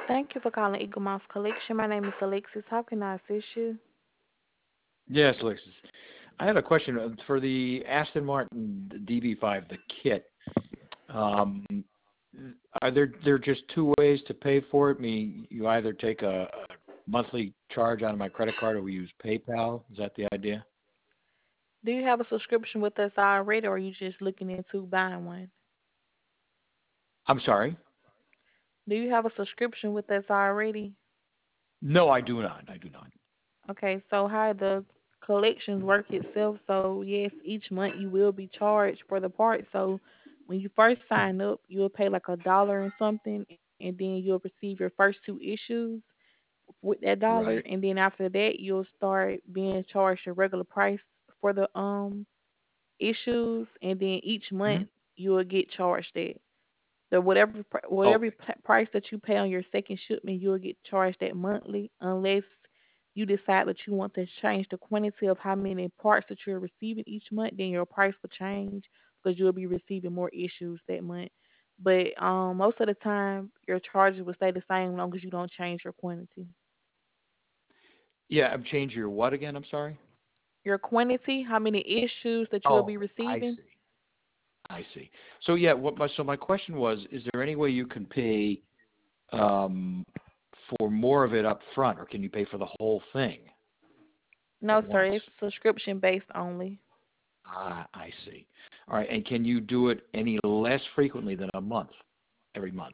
Thank you for calling Eagle Mouse Collection. My name is Alexis. How can I assist you? Yes, Alexis. I had a question for the Aston Martin DB5, the kit. Um, are there just two ways to pay for it? Meaning you either take a monthly charge out of my credit card or we use PayPal. Is that the idea? Do you have a subscription with us already, or are you just looking into buying one? I'm sorry. Do you have a subscription with us already? No, I do not. I do not. Okay, so how the collections work itself, so yes, each month you will be charged for the part. So when you first sign up, you'll pay like $1 and something, and then you'll receive your first two issues with that dollar, Right. and then after that you'll start being charged a regular price for the issues, and then each Hmm. month you will get charged that. The whatever Okay. price that you pay on your second shipment, you will get charged that monthly, unless you decide that you want to change the quantity of how many parts that you're receiving each month. Then your price will change because you'll be receiving more issues that month. But most of the time, your charges will stay the same as long as you don't change your quantity. Yeah, I've changed your what again? I'm sorry. Your quantity, how many issues that you'll be Oh, I receiving. see. I see. So yeah, my question was: is there any way you can pay um, for more of it up front, or can you pay for the whole thing No, at sir, once? it's subscription based only. Ah, I see. All right, and can you do it any less frequently than a month, every month?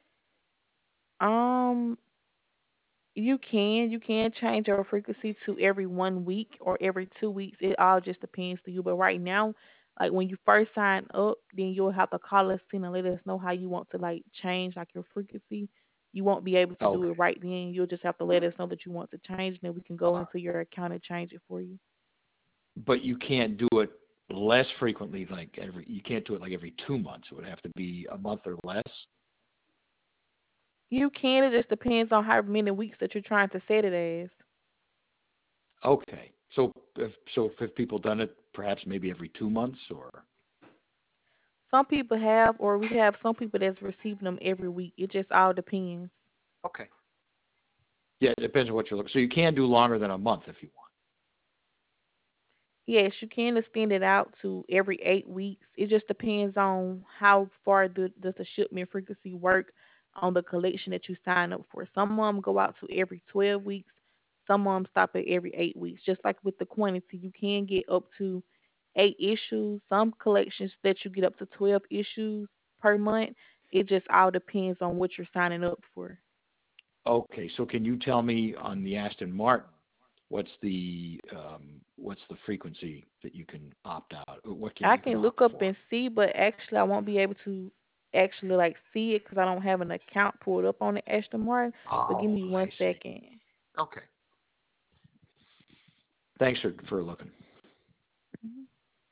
Um, you can change your frequency to every 1 week or every 2 weeks. It all just depends to you. But right now, like when you first sign up, then you'll have to call us in and let us know how you want to like change like your frequency. You won't be able to do Okay. it right then. You'll just have to let us know that you want to change, and then we can go All right. into your account and change it for you. But you can't do it less frequently, like every. You can't do it like every 2 months. It would have to be a month or less. You can. It just depends on how many weeks that you're trying to set it as. Okay. So if people done it, perhaps maybe every 2 months, or Some people have, or we have some people that's receiving them every week. It just all depends. okay. Yeah, it depends on what you're looking. So you can do longer than a month if you want. Yes, you can extend it out to every 8 weeks. It just depends on how far does the shipment frequency work on the collection that you sign up for. Some of them go out to every 12 weeks. Some of them stop at every 8 weeks. Just like with the quantity, you can get up to 8 issues. Some collections that you get up to 12 issues per month. It just all depends on what you're signing up for. Okay, so can you tell me on the Aston Martin, what's the frequency that you can opt out? Or what can I you can can opt look up for? and see, but actually I won't be able to actually like see it because I don't have an account pulled up on the Aston Martin. But give Oh, me I one see. second. Okay. Thanks for looking. Mhm.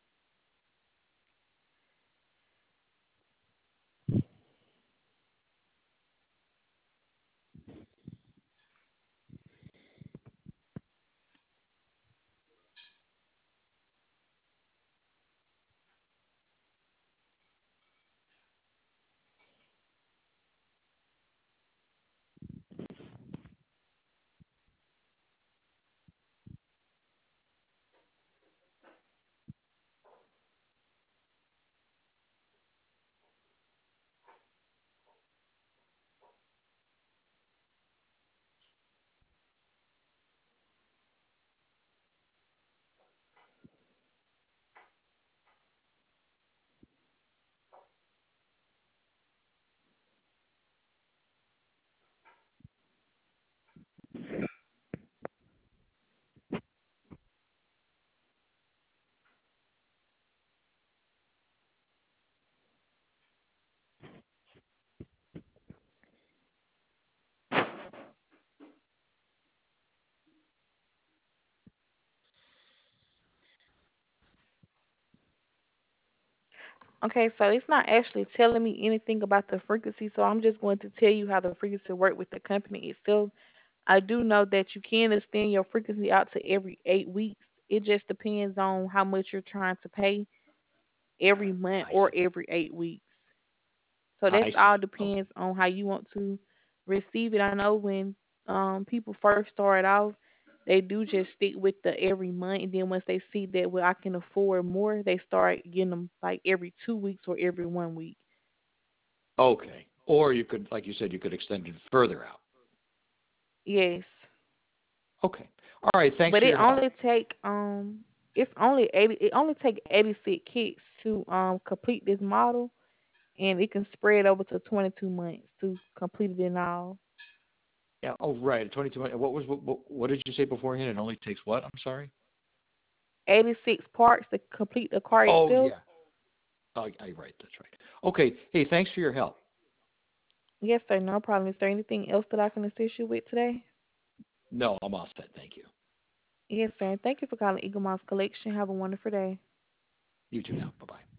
Okay, so it's not actually telling me anything about the frequency, so I'm just going to tell you how the frequency work with the company itself. I do know that you can extend your frequency out to every 8 weeks. It just depends on how much you're trying to pay every month I or see. every 8 weeks. So that's I all see. Okay. depends on how you want to. receive it. I know when people first start off, they do just stick with the every month, and then once they see that well I can afford more, they start getting them like every 2 weeks or every 1 week. Okay. Or you could, like you said, you could extend it further out. Yes, Okay. All right. Thanks but for it your help. only take it's only 80. It only take 86 kits to complete this model, and it can spread over to 22 months to complete it in all. Yeah. Oh, right. 22. What did you say beforehand? It only takes what? I'm sorry. 86 parts to complete the car Oh, itself. yeah. Oh, right. That's right. Okay. Hey, thanks for your help. Yes, sir. No problem. Is there anything else that I can assist you with today? No, I'm all set. Thank you. Yes, sir. Thank you for calling Eagle Moss Collection. Have a wonderful day. You too now. Bye bye.